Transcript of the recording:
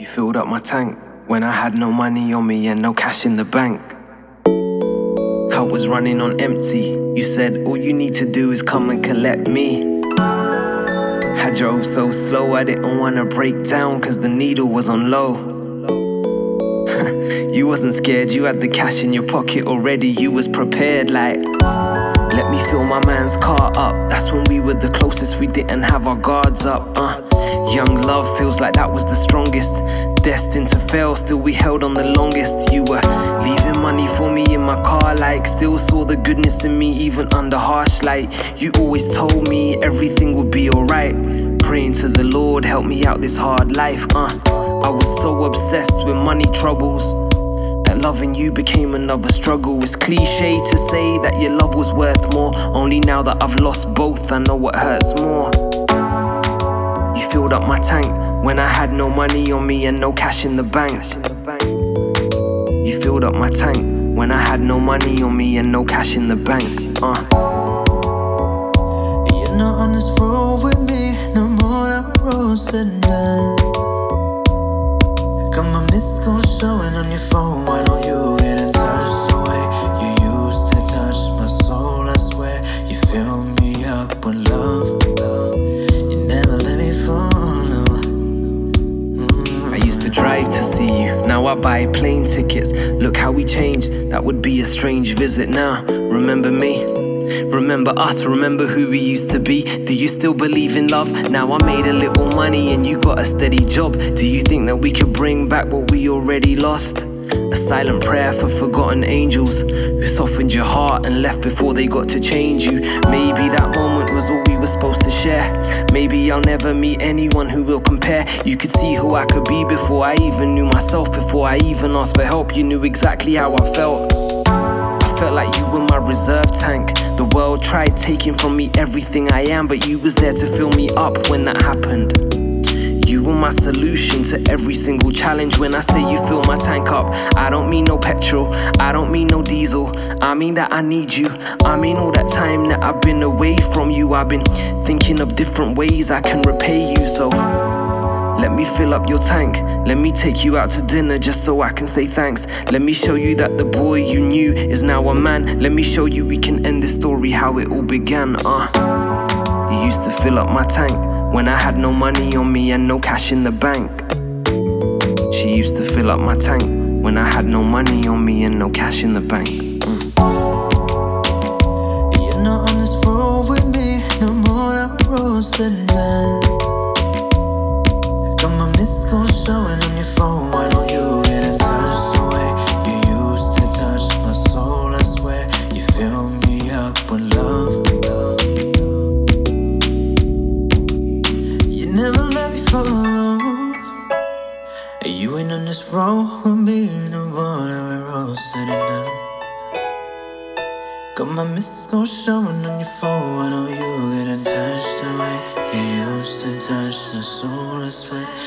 filled up my tank when I had no money on me and no cash in the bank. I was running on empty. You said all you need to do is come and collect me. I drove so slow I didn't wanna break down cause the needle was on low. You wasn't scared, you had the cash in your pocket already. You was prepared like, let me fill my man's car up. That's when we were the closest, we didn't have our guards up. Young love feels like that was the strongest. Destined to fail, still we held on the longest. You were leaving money for me in my car, like still saw the goodness in me even under harsh light. You always told me everything would be alright. Praying to the Lord, help me out this hard life. I was so obsessed with money troubles that loving you became another struggle. It's cliche to say that your love was worth more. Only now that I've lost both, I know what hurts more. You filled up my tank when I had no money on me and no cash in the bank. You filled up my tank when I had no money on me and no cash in the bank. You're not on this road with me no more than we rose tonight. Got my missed call showing on your phone. Why don't you get in touch the way you used to touch my soul? I swear you fill me up with love. You never let me fall, no. I used to drive to see you, now I buy plane tickets. Look how we changed, that would be a strange visit now. Remember me? Remember us, remember who we used to be. Do you still believe in love? Now I made a little money and you got a steady job. Do you think that we could bring back what we already lost? A silent prayer for forgotten angels who softened your heart and left before they got to change you. Maybe that moment was all we were supposed to share. Maybe I'll never meet anyone who will compare. You could see who I could be before I even knew myself. Before I even asked for help, you knew exactly how I felt. Felt like you were my reserve tank. The world tried taking from me everything I am, but you was there to fill me up when that happened. You were my solution to every single challenge. When I say you fill my tank up, I don't mean no petrol, I don't mean no diesel. I mean that I need you. I mean all that time that I've been away from you, I've been thinking of different ways I can repay you. So let me fill up your tank. Let me take you out to dinner just so I can say thanks. Let me show you that the boy you knew is now a man. Let me show you we can end this story how it all began. You used to fill up my tank when I had no money on me and no cash in the bank. She used to fill up my tank when I had no money on me and no cash in the bank. You're not on this road with me no more than we rose tonight. Got my missed call showing on your phone. Why don't you get in touch the way you used to touch my soul? I swear you fill me up with love. You never let me fall alone. You ain't on this road with me no more than we rose tonight. Got my missed call showing on your phone. Why don't you get in touch the way you used to touch my soul? I swear